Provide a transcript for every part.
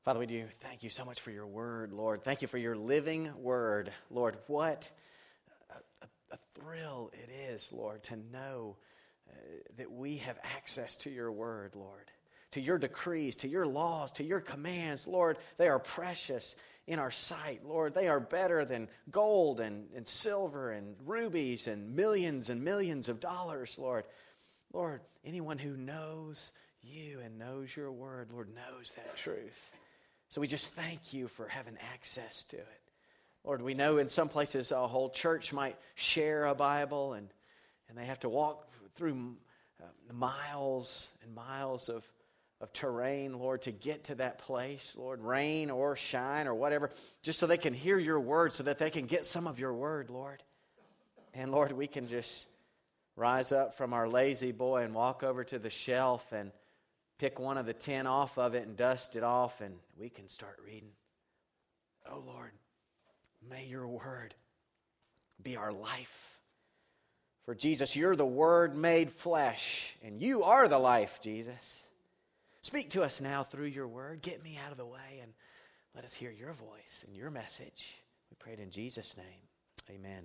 Father, we do thank you so much for your word, Lord. Thank you for your living word. Lord, what a thrill it is, Lord, to know that we have access to your word, Lord, to your decrees, to your laws, to your commands. Lord, they are precious in our sight. Lord, they are better than gold and silver and rubies and millions of dollars, Lord. Lord, anyone who knows you and knows your word, Lord, knows that truth. So we just thank you for having access to it. Lord, we know in some places a whole church might share a Bible and they have to walk through miles and miles of terrain, Lord, to get to that place, Lord, rain or shine or whatever, just so they can hear your word, so that they can get some of your word, Lord. And Lord, we can just rise up from our lazy boy and walk over to the shelf and pick one of the 10 off of it and dust it off, and we can start reading. Oh, Lord, may your word be our life. For Jesus, you're the word made flesh, and you are the life, Jesus. Speak to us now through your word. Get me out of the way, and let us hear your voice and your message. We pray it in Jesus' name. Amen.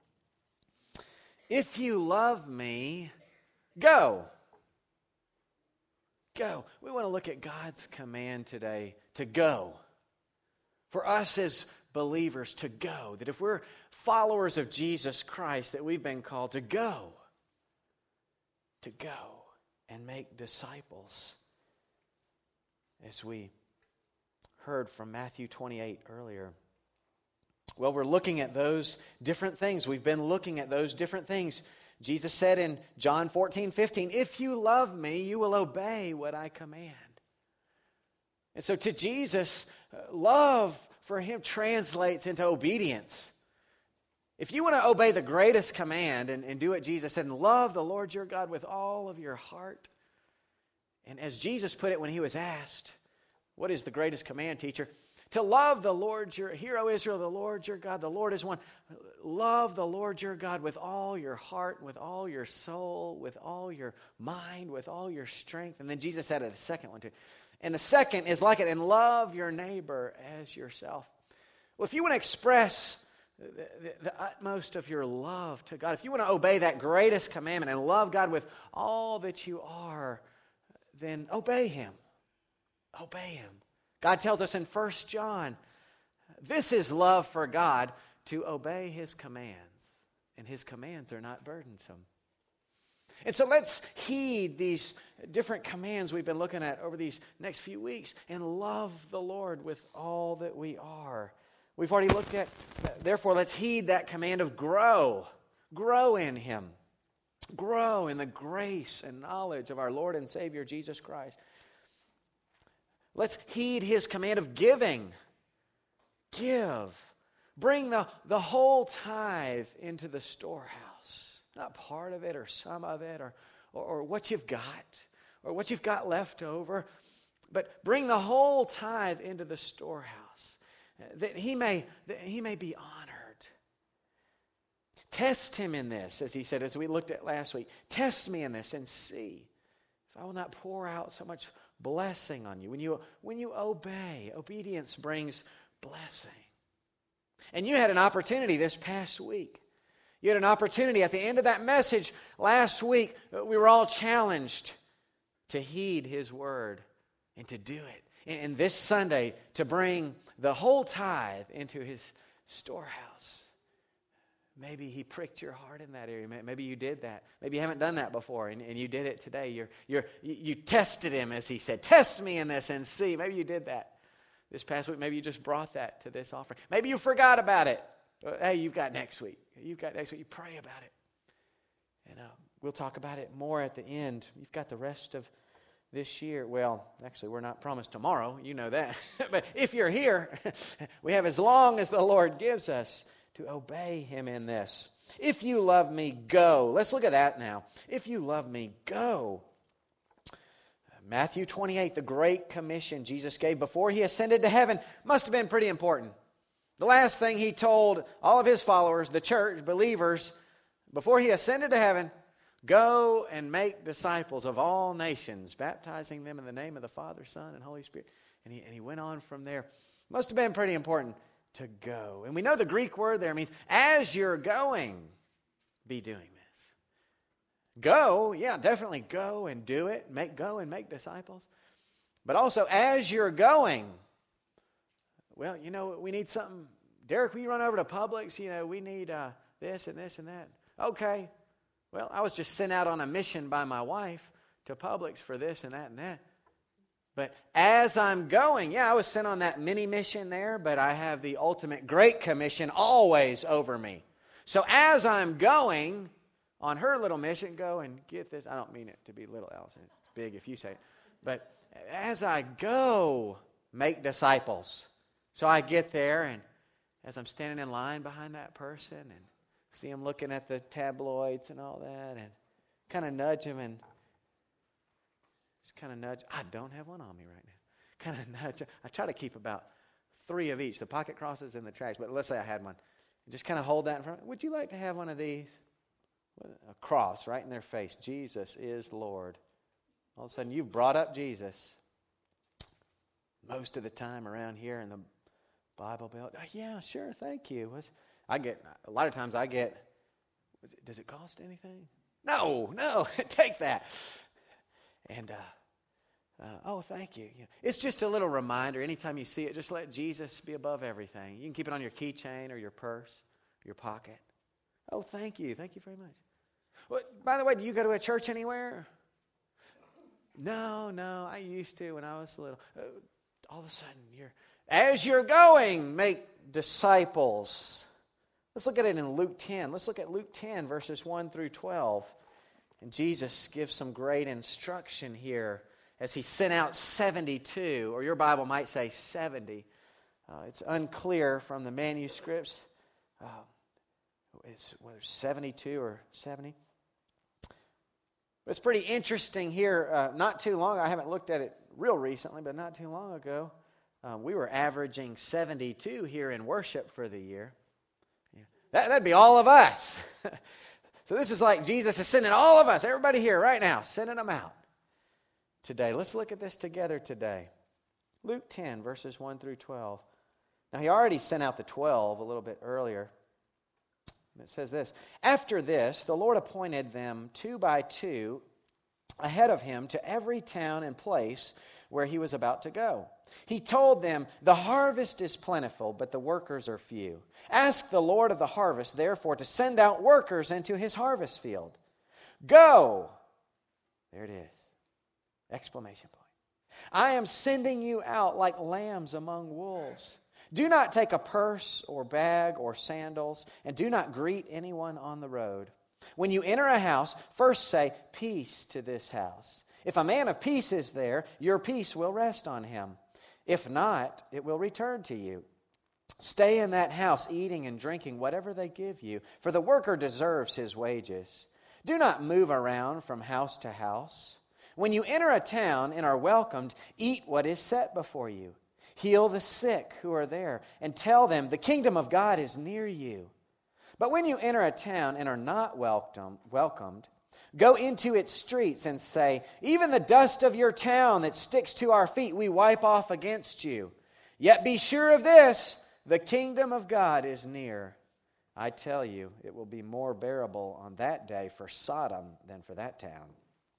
If you love me, go. Go. We want to look at God's command today to go. For us as believers to go. That if we're followers of Jesus Christ, that we've been called to go. To go and make disciples. As we heard from Matthew 28 earlier. Well, we're looking at those different things. We've been looking at those different things. Jesus said in John 14:15, if you love me, you will obey what I command. And so to Jesus, love for him translates into obedience. If you want to obey the greatest command and do what Jesus said, and love the Lord your God with all of your heart. And as Jesus put it when he was asked, what is the greatest command, teacher? To love the Lord your, hear, O Israel, the Lord your God, the Lord is one. Love the Lord your God with all your heart, with all your soul, with all your mind, with all your strength. And then Jesus added a second one too. And the second is like it, and love your neighbor as yourself. Well, if you want to express the utmost of your love to God, if you want to obey that greatest commandment and love God with all that you are, then obey him. Obey him. God tells us in 1 John, this is love for God, to obey his commands. And his commands are not burdensome. And so let's heed these different commands we've been looking at over these next few weeks and love the Lord with all that we are. We've already looked at, therefore let's heed that command of grow. Grow in him. Grow in the grace and knowledge of our Lord and Savior Jesus Christ. Let's heed his command of giving. Give. Bring the whole tithe into the storehouse. Not part of it or some of it or what you've got or what you've got left over. But bring the whole tithe into the storehouse that he may be honored. Test him in this, as he said, as we looked at last week. Test me in this and see if I will not pour out so much blessing on you. When you obey, obedience brings blessing. And you had an opportunity this past week. You had an opportunity at the end of that message last week. We were all challenged to heed his word and to do it. And this Sunday, to bring the whole tithe into his storehouse. Maybe he pricked your heart in that area. Maybe you did that. Maybe you haven't done that before, and you did it today. You tested him, as he said. Test me in this and see. Maybe you did that this past week. Maybe you just brought that to this offering. Maybe you forgot about it. Hey, you've got next week. You've got next week. You pray about it. And we'll talk about it more at the end. You've got the rest of this year. Well, actually, we're not promised tomorrow. You know that. But if you're here, we have as long as the Lord gives us to obey him in this. If you love me, go. Let's look at that now. If you love me, go. Matthew 28, the great commission Jesus gave before he ascended to heaven, must have been pretty important. The last thing he told all of his followers, the church, believers, before he ascended to heaven, Go and make disciples of all nations, baptizing them in the name of the Father, Son, and Holy Spirit. And he went on from there. Must have been pretty important to go. And we know the Greek word there means, as you're going, be doing this. Go, yeah, definitely go and do it. Go and make disciples. But also, as you're going, well, we need something. Derek, will you run over to Publix? We need this and this and that. Okay. Well, I was just sent out on a mission by my wife to Publix for this and that and that. But as I'm going, I was sent on that mini mission there, but I have the ultimate Great Commission always over me. So as I'm going on her little mission, go and get this. I don't mean it to be little, Allison. It's big if you say it. But as I go, make disciples. So I get there, and as I'm standing in line behind that person and see him looking at the tabloids and all that, and kind of nudge him and just kind of nudge. I don't have one on me right now. Kind of nudge. I try to keep about 3 of each, the pocket crosses and the tracks. But let's say I had one. And just kind of hold that in front. Would you like to have one of these? A cross right in their face. Jesus is Lord. All of a sudden, you've brought up Jesus. Most of the time around here in the Bible Belt, yeah, sure, thank you. A lot of times I get, does it cost anything? No, take that. And, oh, thank you. It's just a little reminder. Anytime you see it, just let Jesus be above everything. You can keep it on your keychain or your purse, your pocket. Oh, thank you. Thank you very much. Well, by the way, do you go to a church anywhere? No, I used to when I was little. All of a sudden, as you're going, make disciples. Let's look at it in Luke 10. Let's look at Luke 10, verses 1 through 12. And Jesus gives some great instruction here as he sent out 72, or your Bible might say 70. It's unclear from the manuscripts. Whether 72 or 70. But it's pretty interesting here. Not too long, I haven't looked at it real recently, but not too long ago, we were averaging 72 here in worship for the year. That'd be all of us. So this is like Jesus is sending all of us, everybody here right now, sending them out today. Let's look at this together today. Luke 10, verses 1 through 12. Now, he already sent out the 12 a little bit earlier. It says this, after this, the Lord appointed them 2 by 2 ahead of him to every town and place where he was about to go. He told them, the harvest is plentiful, but the workers are few. Ask the Lord of the harvest, therefore, to send out workers into his harvest field. Go! There it is. Exclamation point. I am sending you out like lambs among wolves. Do not take a purse or bag or sandals, and do not greet anyone on the road. When you enter a house, first say, peace to this house. If a man of peace is there, your peace will rest on him. If not, it will return to you. Stay in that house, eating and drinking whatever they give you, for the worker deserves his wages. Do not move around from house to house. When you enter a town and are welcomed, eat what is set before you. Heal the sick who are there, and tell them the kingdom of God is near you. But when you enter a town and are not welcomed, go into its streets and say, even the dust of your town that sticks to our feet we wipe off against you. Yet be sure of this, the kingdom of God is near. I tell you, it will be more bearable on that day for Sodom than for that town.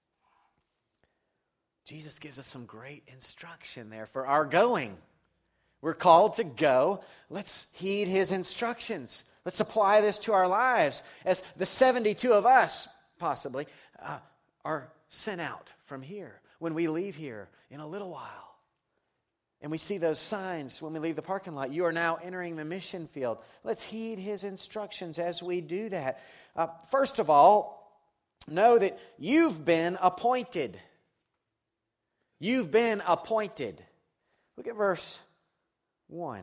Jesus gives us some great instruction there for our going. We're called to go. Let's heed his instructions. Let's apply this to our lives as the 72 of us, possibly, are sent out from here when we leave here in a little while. And we see those signs when we leave the parking lot. You are now entering the mission field. Let's heed his instructions as we do that. First of all, know that you've been appointed. You've been appointed. Look at verse 1.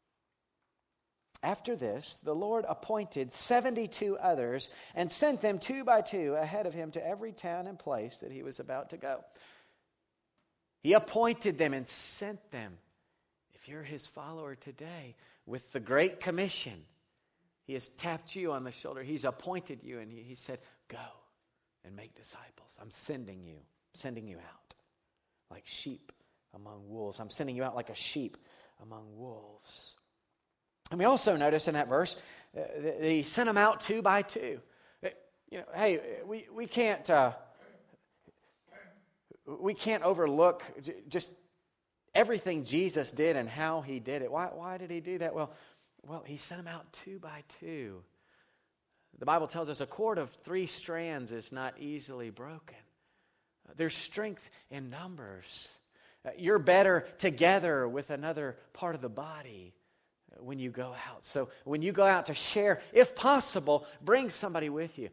After this, the Lord appointed 72 others and sent them 2 by 2 ahead of him to every town and place that he was about to go. He appointed them and sent them. If you're his follower today, with the Great Commission, he has tapped you on the shoulder. He's appointed you and he said, go. and make disciples. I'm sending you out like sheep among wolves. I'm sending you out like a sheep among wolves. And we also notice in that verse that he sent them out 2 by 2. Hey, we can't overlook just everything Jesus did and how he did it. Why did he do that? Well, he sent them out 2 by 2. The Bible tells us a cord of 3 strands is not easily broken. There's strength in numbers. You're better together with another part of the body when you go out. So when you go out to share, if possible, bring somebody with you.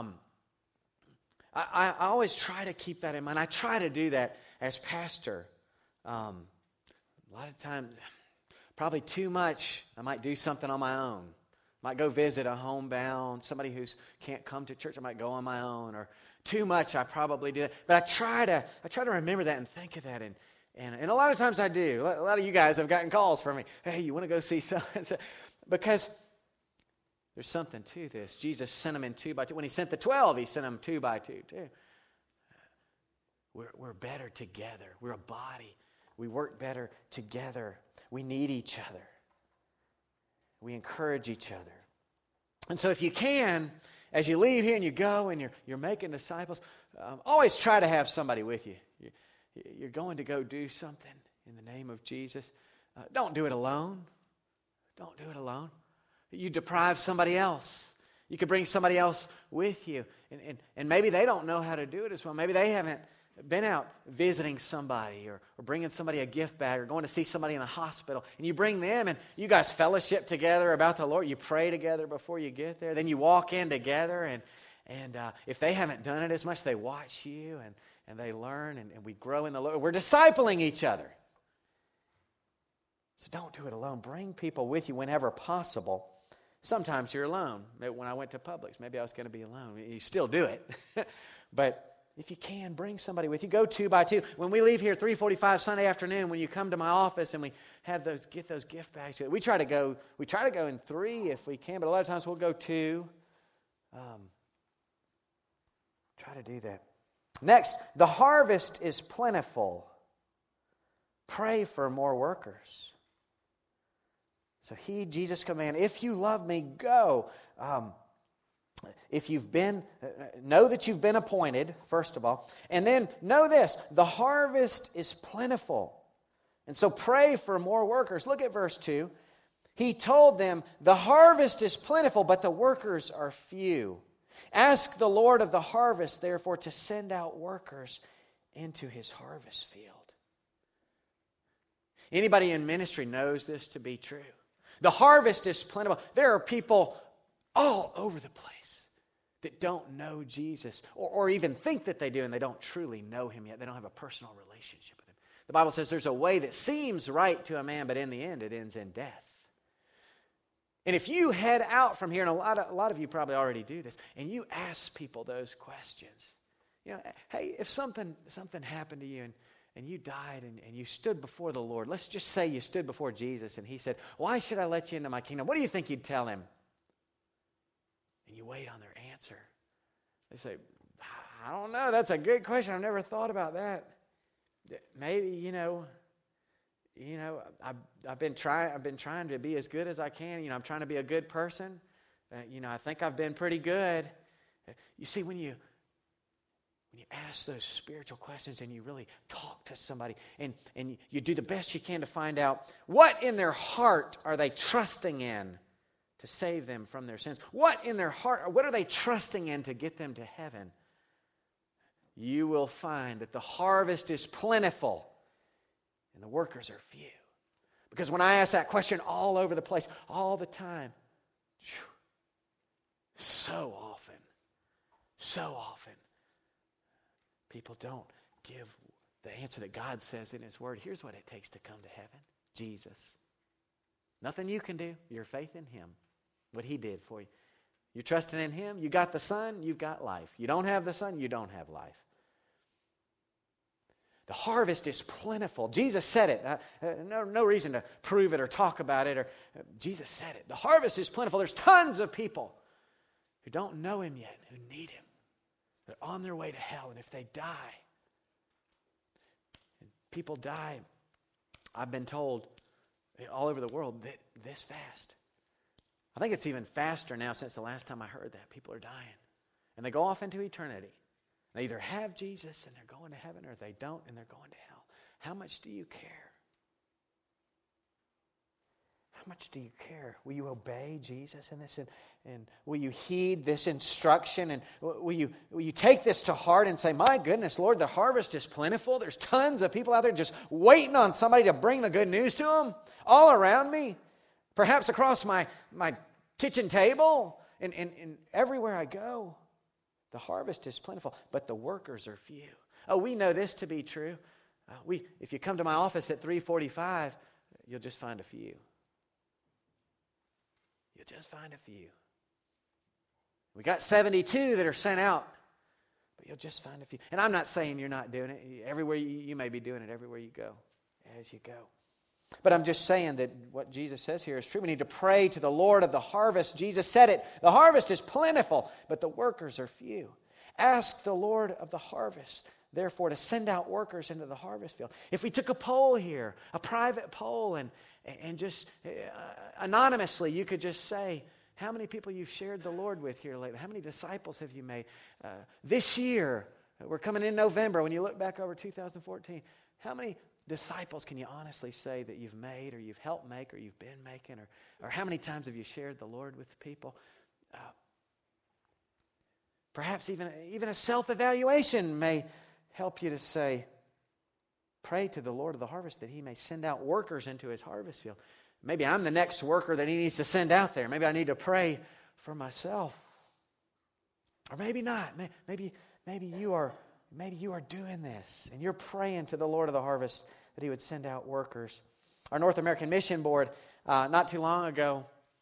I always try to keep that in mind. I try to do that as pastor. A lot of times, probably too much, I might do something on my own. Might go visit a homebound, somebody who can't come to church. I might go on my own. Or too much, I probably do that. But I try to remember that and think of that. And a lot of times I do. A lot of you guys have gotten calls from me. Hey, you want to go see something? Because there's something to this. Jesus sent them in 2 by 2. When he sent the 12, he sent them 2 by 2 too. We're better together. We're a body. We work better together. We need each other. We encourage each other. And so if you can, as you leave here and you go and you're making disciples, always try to have somebody with you. You're going to go do something in the name of Jesus. Don't do it alone. Don't do it alone. You deprive somebody else. You could bring somebody else with you. And maybe they don't know how to do it as well. Maybe they haven't been out visiting somebody or bringing somebody a gift bag or going to see somebody in the hospital. And you bring them and you guys fellowship together about the Lord. You pray together before you get there. Then you walk in together. And if they haven't done it as much, they watch you and they learn and we grow in the Lord. We're discipling each other. So don't do it alone. Bring people with you whenever possible. Sometimes you're alone. When I went to Publix, maybe I was going to be alone. You still do it. But if you can, bring somebody with you. Go 2 by 2. When we leave here 3:45 Sunday afternoon, when you come to my office and we have get those gift bags, we try to go in 3 if we can, but a lot of times we'll go 2. Try to do that. Next, the harvest is plentiful. Pray for more workers. So Jesus commanded, if you love me, go. If you've been, know that you've been appointed, first of all. And then know this, the harvest is plentiful. And so pray for more workers. Look at verse 2. He told them, the harvest is plentiful, but the workers are few. Ask the Lord of the harvest, therefore, to send out workers into his harvest field. Anybody in ministry knows this to be true. The harvest is plentiful. There are people all over the place that don't know Jesus or even think that they do, and they don't truly know him yet. They don't have a personal relationship with him. The Bible says there's a way that seems right to a man, but in the end it ends in death. And if you head out from here, and a lot of you probably already do this, and you ask people those questions, hey, if something happened to you and you died and you stood before the Lord, let's just say you stood before Jesus and he said, why should I let you into my kingdom? What do you think you'd tell him? And you wait on their answer. They say, I don't know, that's a good question. I've never thought about that. Maybe, I've been trying to be as good as I can. I'm trying to be a good person. I think I've been pretty good. You see, when you ask those spiritual questions and you really talk to somebody and you do the best you can to find out what in their heart are they trusting in to save them from their sins, what in their heart, what are they trusting in to get them to heaven, you will find that the harvest is plentiful and the workers are few. Because when I ask that question all over the place, all the time, so often, people don't give the answer that God says in his word. Here's what it takes to come to heaven. Jesus. Nothing you can do. Your faith in him. What he did for you. You're trusting in him. You got the Son. You've got life. You don't have the Son. You don't have life. The harvest is plentiful. Jesus said it. No reason to prove it or talk about it. Jesus said it. The harvest is plentiful. There's tons of people who don't know him yet, who need him. They're on their way to hell, and if they die, and people die, I've been told all over the world that this fast. I think it's even faster now since the last time I heard that. People are dying, and they go off into eternity. They either have Jesus and they're going to heaven, or they don't and they're going to hell. How much do you care? How much do you care? Will you obey Jesus in this? And will you heed this instruction? And will you take this to heart and say, my goodness, Lord, the harvest is plentiful. There's tons of people out there just waiting on somebody to bring the good news to them all around me. Perhaps across my kitchen table and everywhere I go. The harvest is plentiful, but the workers are few. Oh, we know this to be true. If you come to my office at 3:45, you'll just find a few. You'll just find a few. We got 72 that are sent out, but you'll just find a few. And I'm not saying you're not doing it. Everywhere you may be doing it everywhere you go, as you go. But I'm just saying that what Jesus says here is true. We need to pray to the Lord of the harvest. Jesus said it. The harvest is plentiful, but the workers are few. Ask the Lord of the harvest, therefore, to send out workers into the harvest field. If we took a poll here, a private poll, and just anonymously, you could just say, how many people you've shared the Lord with here lately? How many disciples have you made? This year, we're coming in November, when you look back over 2014, how many disciples can you honestly say that you've made, or you've helped make, or you've been making, or how many times have you shared the Lord with people? Perhaps even a self-evaluation may help you to say, pray to the Lord of the harvest that He may send out workers into His harvest field. Maybe I'm the next worker that He needs to send out there. Maybe I need to pray for myself. Or maybe not. Maybe you are doing this, and you're praying to the Lord of the harvest that He would send out workers. Our North American Mission Board, not too long ago,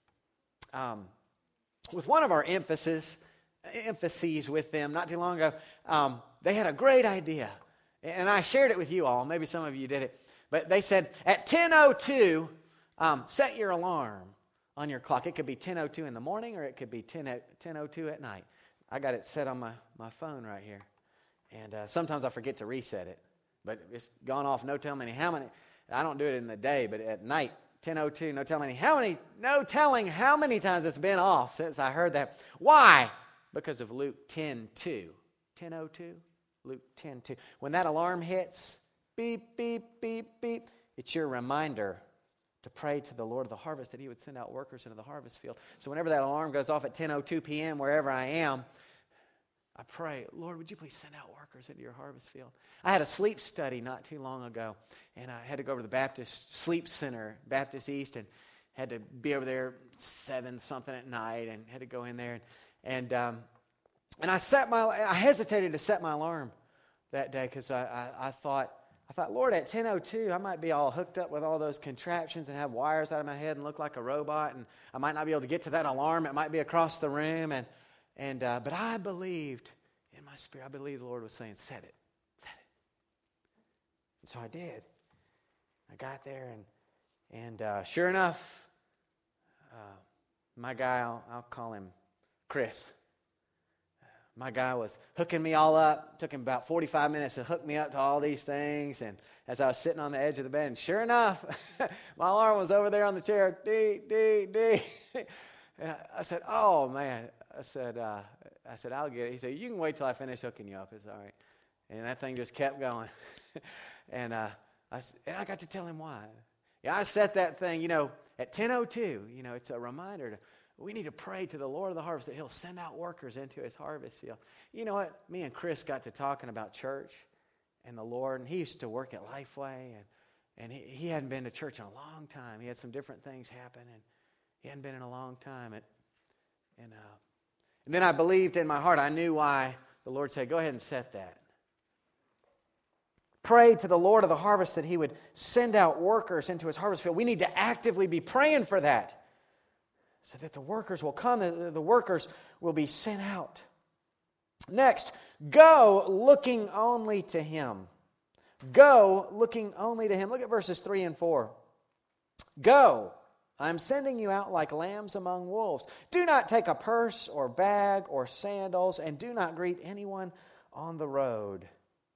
with one of our emphases with them, not too long ago, they had a great idea. And I shared it with you all. Maybe some of you did it. But they said, at 10:02, set your alarm on your clock. It could be 10:02 in the morning, or it could be 10:02 at night. I got it set on my phone right here. And sometimes I forget to reset it. But it's gone off no telling how many. I don't do it in the day, but at night, 10:02, no telling how many times it's been off since I heard that. Why? Because of Luke 10:2. 10:02, Luke 10:2. When that alarm hits, beep, beep, beep, beep, it's your reminder to pray to the Lord of the harvest that He would send out workers into the harvest field. So whenever that alarm goes off at 10:02 p.m., wherever I am, I pray, Lord, would you please send out workers into your harvest field? I had a sleep study not too long ago, and I had to go over to the Baptist Sleep Center, Baptist East, and had to be over there 7-something at night, and had to go in there. And I hesitated to set my alarm that day because I thought, Lord, at 10:02, I might be all hooked up with all those contraptions and have wires out of my head and look like a robot, and I might not be able to get to that alarm. It might be across the room, but I believed in my spirit. I believed the Lord was saying, set it. And so I did. I got there, and sure enough, my guy, I'll call him Chris. My guy was hooking me all up. It took him about 45 minutes to hook me up to all these things. And as I was sitting on the edge of the bed, and sure enough, my alarm was over there on the chair. Dee, dee, dee. And I said, oh, man. I said, I'll get it. He said, you can wait till I finish hooking you up. It's all right. And that thing just kept going. And I got to tell him why. Yeah, I set that thing, at 10:02. It's a reminder we need to pray to the Lord of the harvest that He'll send out workers into His harvest field. You know what? Me and Chris got to talking about church and the Lord, and he used to work at Lifeway, and he hadn't been to church in a long time. He had some different things happen, and he hadn't been in a long time. And then I believed in my heart. I knew why the Lord said, go ahead and set that. Pray to the Lord of the harvest that He would send out workers into His harvest field. We need to actively be praying for that, so that the workers will come, the workers will be sent out. Next, go looking only to Him. Go looking only to Him. Look at verses 3 and 4. Go I'm sending you out like lambs among wolves. Do not take a purse or bag or sandals, and do not greet anyone on the road.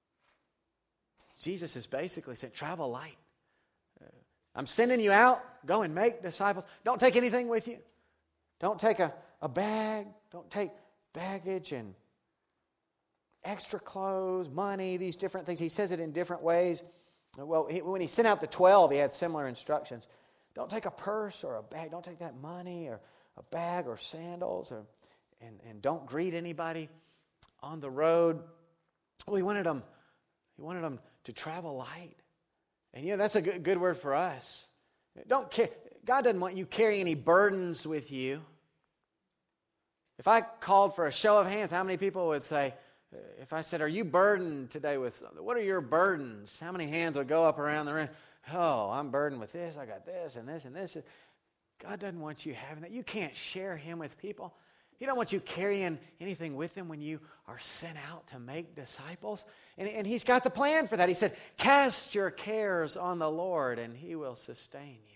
Jesus is basically saying, travel light. I'm sending you out. Go and make disciples. Don't take anything with you. Don't take a bag. Don't take baggage and extra clothes, money, these different things. He says it in different ways. Well, when he sent out the 12, he had similar instructions. Don't take a purse or a bag. Don't take that money or a bag or sandals. And don't greet anybody on the road. Well, he wanted them to travel light. And that's a good word for us. God doesn't want you carrying any burdens with you. If I called for a show of hands, how many people would say, if I said, are you burdened today with something? What are your burdens? How many hands would go up around the room? Oh, I'm burdened with this. I got this and this and this. God doesn't want you having that. You can't share Him with people. He don't want you carrying anything with Him when you are sent out to make disciples. And He's got the plan for that. He said, cast your cares on the Lord and He will sustain you.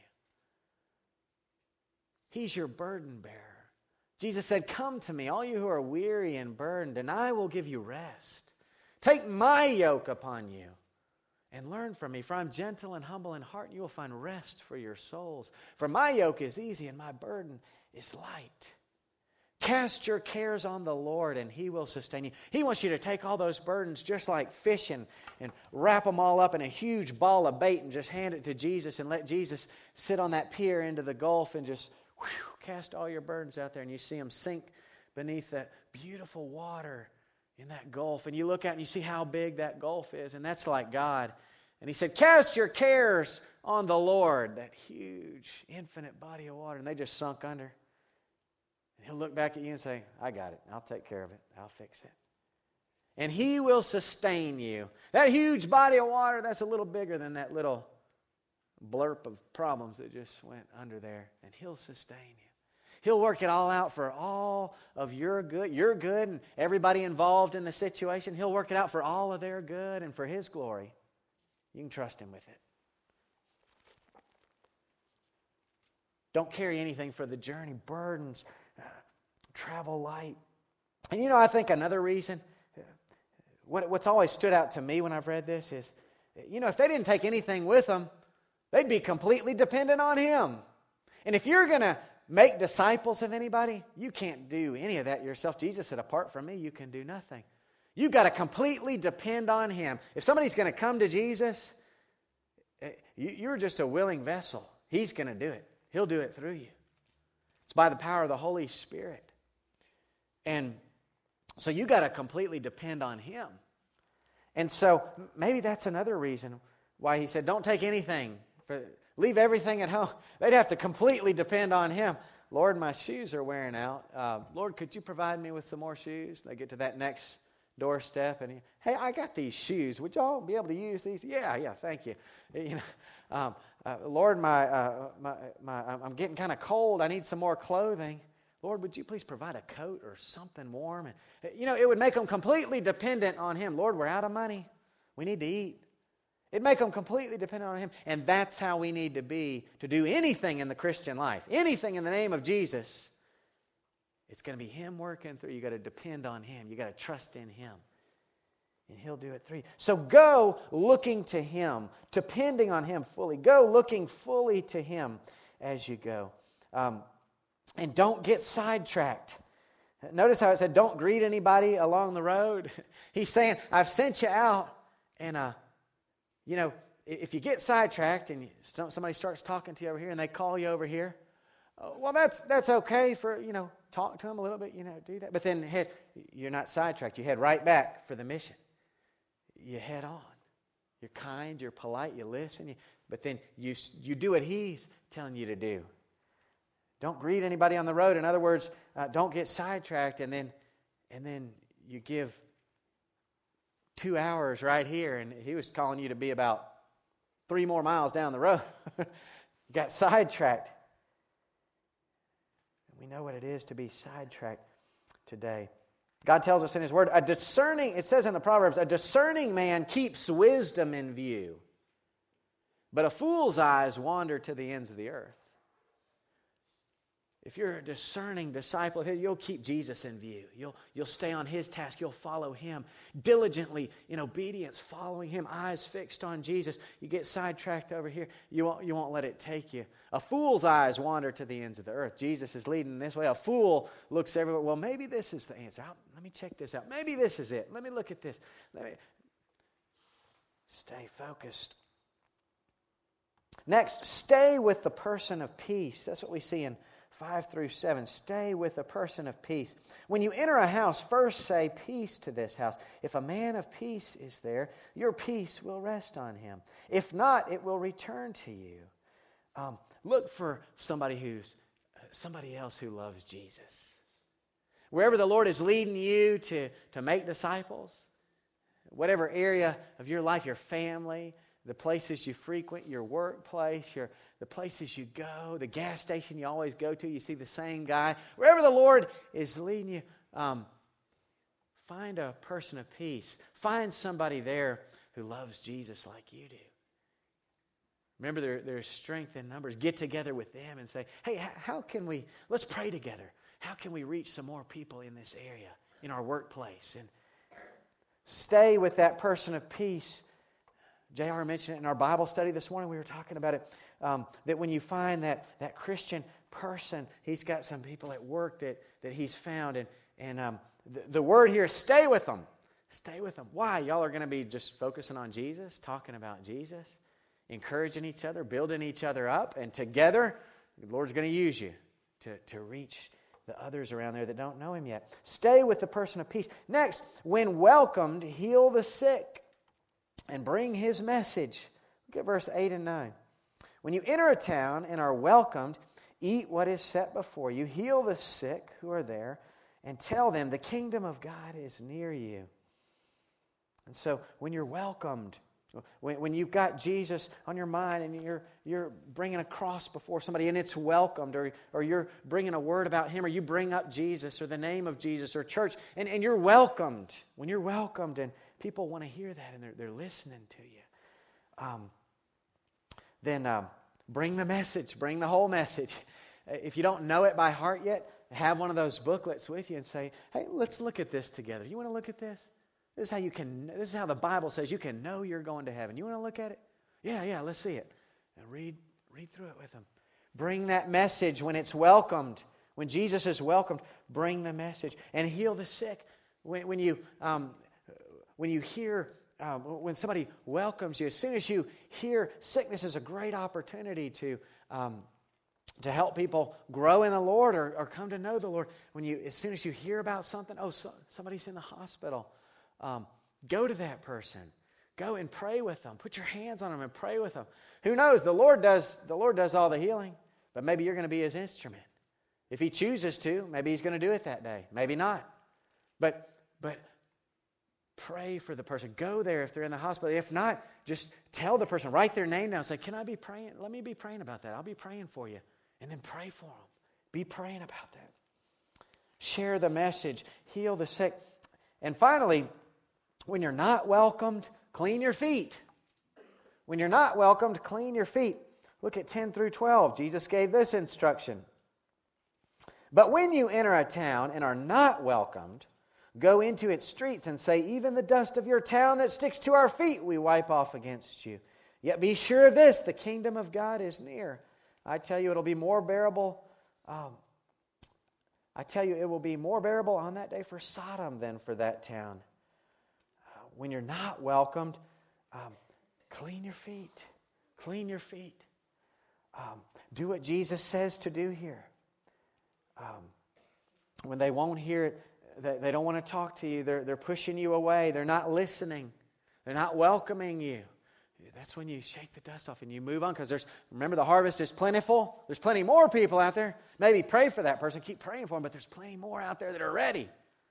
He's your burden bearer. Jesus said, come to me, all you who are weary and burdened, and I will give you rest. Take my yoke upon you and learn from me, for I'm gentle and humble in heart, and you will find rest for your souls. For my yoke is easy and my burden is light. Cast your cares on the Lord and He will sustain you. He wants you to take all those burdens just like fishing and wrap them all up in a huge ball of bait and just hand it to Jesus and let Jesus sit on that pier into the Gulf and just cast all your burdens out there, and you see them sink beneath that beautiful water in that Gulf. And you look out and you see how big that Gulf is, and that's like God. And He said, cast your cares on the Lord, that huge, infinite body of water. And they just sunk under. And He'll look back at you and say, I got it. I'll take care of it. I'll fix it. And He will sustain you. That huge body of water, that's a little bigger than that little blurb of problems that just went under there. And He'll sustain you. He'll work it all out for all of your good, and everybody involved in the situation. He'll work it out for all of their good and for His glory. You can trust Him with it. Don't carry anything for the journey. Burdens. Travel light. And I think another reason, what's always stood out to me when I've read this is, if they didn't take anything with them, they'd be completely dependent on Him. And if you're going to make disciples of anybody, you can't do any of that yourself. Jesus said, apart from me, you can do nothing. You've got to completely depend on Him. If somebody's going to come to Jesus, you're just a willing vessel. He's going to do it. He'll do it through you. It's by the power of the Holy Spirit. And so you got to completely depend on Him. And so maybe that's another reason why He said, don't take anything. Leave everything at home. They'd have to completely depend on Him. Lord, my shoes are wearing out. Lord, could you provide me with some more shoes? They get to that next doorstep and hey, I got these shoes. Would y'all be able to use these? Yeah, thank you. Lord, I'm getting kind of cold. I need some more clothing. Lord, would you please provide a coat or something warm? And, it would make them completely dependent on Him. Lord, we're out of money. We need to eat. It'd make them completely dependent on Him. And that's how we need to be to do anything in the Christian life. Anything in the name of Jesus. It's going to be Him working through. You got to depend on Him. You got to trust in Him. And He'll do it through you. So go looking to Him, depending on Him fully. Go looking fully to Him as you go. And don't get sidetracked. Notice how it said, don't greet anybody along the road. He's saying, I've sent you out, and if you get sidetracked and somebody starts talking to you over here and they call you over here, well, that's okay for, talk to them a little bit, do that. But then you're not sidetracked. You head right back for the mission. You head on. You're kind, you're polite, you listen, but then you do what He's telling you to do. Don't greet anybody on the road. In other words, don't get sidetracked and then you give 2 hours right here, and He was calling you to be about 3 more miles down the road. You got sidetracked. We know what it is to be sidetracked today. God tells us in His Word, it says in the Proverbs, a discerning man keeps wisdom in view, but a fool's eyes wander to the ends of the earth. If you're a discerning disciple, you'll keep Jesus in view. You'll stay on His task. You'll follow Him diligently in obedience, following Him, eyes fixed on Jesus. You get sidetracked over here, you won't let it take you. A fool's eyes wander to the ends of the earth. Jesus is leading this way. A fool looks everywhere. Well, maybe this is the answer. Let me check this out. Maybe this is it. Let me look at this. Stay focused. Next, stay with the person of peace. That's what we see in 5 through 7. Stay with a person of peace. When you enter a house, first say peace to this house. If a man of peace is there, your peace will rest on him. If not, it will return to you. Look for somebody else who loves Jesus. Wherever the Lord is leading you to make disciples, whatever area of your life, your family, the places you frequent, your workplace, the places you go, the gas station you always go to, you see the same guy. Wherever the Lord is leading you, find a person of peace. Find somebody there who loves Jesus like you do. Remember, there's strength in numbers. Get together with them and say, hey, let's pray together. How can we reach some more people in this area, in our workplace? And stay with that person of peace. J.R. mentioned it in our Bible study this morning. We were talking about it, that when you find that Christian person, he's got some people at work that he's found. And the word here is stay with them. Stay with them. Why? Y'all are going to be just focusing on Jesus, talking about Jesus, encouraging each other, building each other up. And together, the Lord's going to use you to reach the others around there that don't know Him yet. Stay with the person of peace. Next, when welcomed, heal the sick and bring His message. Look at verse 8 and 9. When you enter a town and are welcomed, eat what is set before you, heal the sick who are there, and tell them the kingdom of God is near you. And so when you're welcomed, when you've got Jesus on your mind and you're bringing a cross before somebody and it's welcomed, or you're bringing a word about Him, or you bring up Jesus or the name of Jesus or church, and you're welcomed. When you're welcomed and people want to hear that and they're listening to you, then bring the message, bring the whole message. If you don't know it by heart yet, have one of those booklets with you and say, hey, let's look at this together. You want to look at this? This is how the Bible says you can know you're going to heaven. You want to look at it? Yeah, let's see it. And read through it with them. Bring that message when it's welcomed. When Jesus is welcomed, bring the message. And heal the sick. When you hear, when somebody welcomes you, as soon as you hear sickness is a great opportunity to help people grow in the Lord or come to know the Lord. As soon as you hear about something, somebody's in the hospital, go to that person. Go and pray with them. Put your hands on them and pray with them. Who knows? The Lord does all the healing, but maybe you're going to be His instrument. If He chooses to, maybe He's going to do it that day. Maybe not. But pray for the person. Go there if they're in the hospital. If not, just tell the person. Write their name down. Say, can I be praying? Let me be praying about that. I'll be praying for you. And then pray for them. Be praying about that. Share the message. Heal the sick. And finally, when you're not welcomed, clean your feet. When you're not welcomed, clean your feet. Look at 10 through 12. Jesus gave this instruction. But when you enter a town and are not welcomed, go into its streets and say, even the dust of your town that sticks to our feet we wipe off against you. Yet be sure of this, the kingdom of God is near. I tell you, it'll be more bearable. It will be more bearable on that day for Sodom than for that town. When you're not welcomed, clean your feet. Clean your feet. Do what Jesus says to do here. When they won't hear it, they don't want to talk to you. They're pushing you away. They're not listening. They're not welcoming you. That's when you shake the dust off and you move on, because remember, the harvest is plentiful. There's plenty more people out there. Maybe pray for that person. Keep praying for them, but there's plenty more out there that are ready.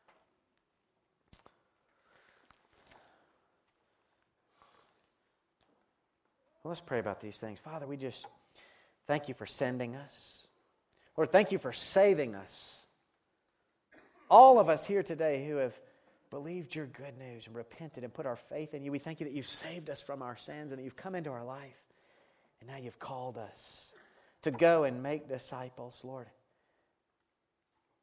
Well, let's pray about these things. Father, we just thank You for sending us. Lord, thank You for saving us. All of us here today who have believed Your good news and repented and put our faith in You, we thank You that You've saved us from our sins and that You've come into our life. And now You've called us to go and make disciples, Lord.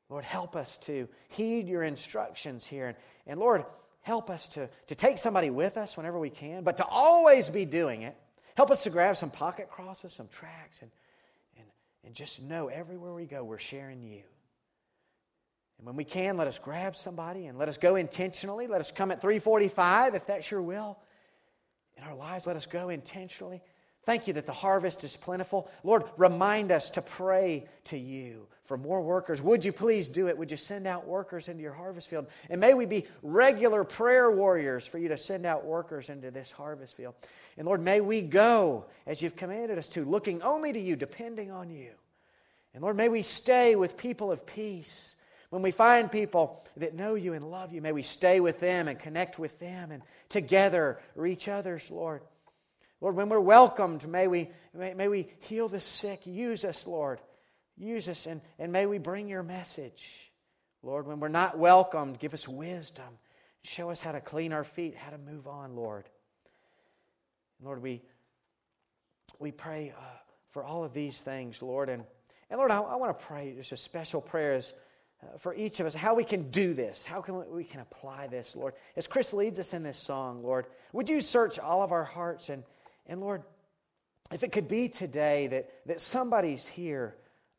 Lord, help us to heed your instructions here. And Lord, help us to take somebody with us whenever we can, but to always be doing it. Help us to grab some pocket crosses, some tracts, and just know everywhere we go, we're sharing you. And when we can, let us grab somebody and let us go intentionally. Let us come at 3:45 if that's your will. In our lives, let us go intentionally. Thank you that the harvest is plentiful. Lord, remind us to pray to you for more workers. Would you please do it? Would you send out workers into your harvest field? And may we be regular prayer warriors for you to send out workers into this harvest field. And Lord, may we go as you've commanded us to, looking only to you, depending on you. And Lord, may we stay with people of peace. When we find people that know you and love you, may we stay with them and connect with them and together reach others, Lord. Lord, when we're welcomed, may we heal the sick. Use us, Lord. Use us, and may we bring your message. Lord, when we're not welcomed, give us wisdom. Show us how to clean our feet, how to move on, Lord. Lord, we pray for all of these things, Lord. And Lord, I want to pray just a special prayer for each of us, how we can do this, how we can apply this, Lord. As Chris leads us in this song, Lord, would you search all of our hearts? And Lord, if it could be today that somebody's here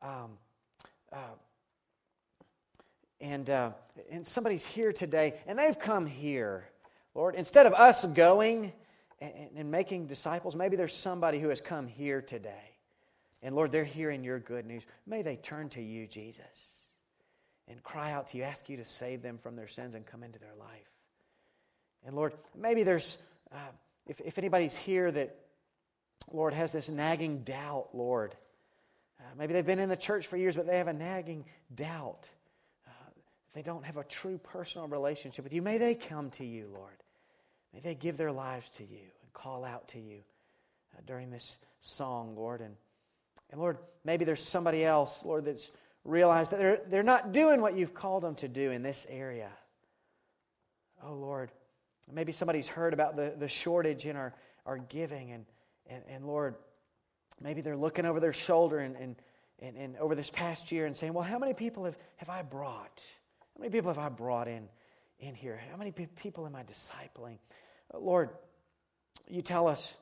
and somebody's here today and they've come here, Lord, instead of us going and making disciples, maybe there's somebody who has come here today. And Lord, they're hearing your good news. May they turn to you, Jesus, and cry out to you, ask you to save them from their sins and come into their life. And Lord, maybe there's, if anybody's here that, Lord, has this nagging doubt, Lord. Maybe they've been in the church for years, but they have a nagging doubt. They don't have a true personal relationship with you. May they come to you, Lord. May they give their lives to you and call out to you during this song, Lord. And Lord, maybe there's somebody else, Lord, that's realized that they're not doing what you've called them to do in this area. Oh, Lord, maybe somebody's heard about the shortage in our giving, and Lord, maybe they're looking over their shoulder and over this past year and saying, well, how many people have I brought? How many people have I brought in here? How many people am I discipling? Lord, you tell us,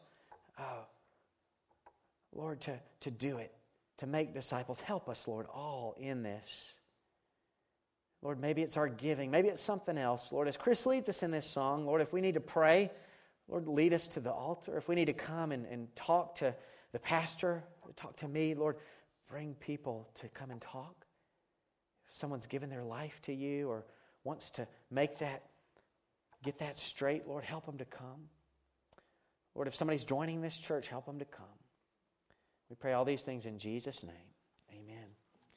Lord, to do it, to make disciples. Help us, Lord, all in this. Lord, maybe it's our giving. Maybe it's something else. Lord, as Chris leads us in this song, Lord, if we need to pray, Lord, lead us to the altar. If we need to come and talk to the pastor, talk to me, Lord, bring people to come and talk. If someone's given their life to you or wants to get that straight, Lord, help them to come. Lord, if somebody's joining this church, help them to come. We pray all these things in Jesus' name.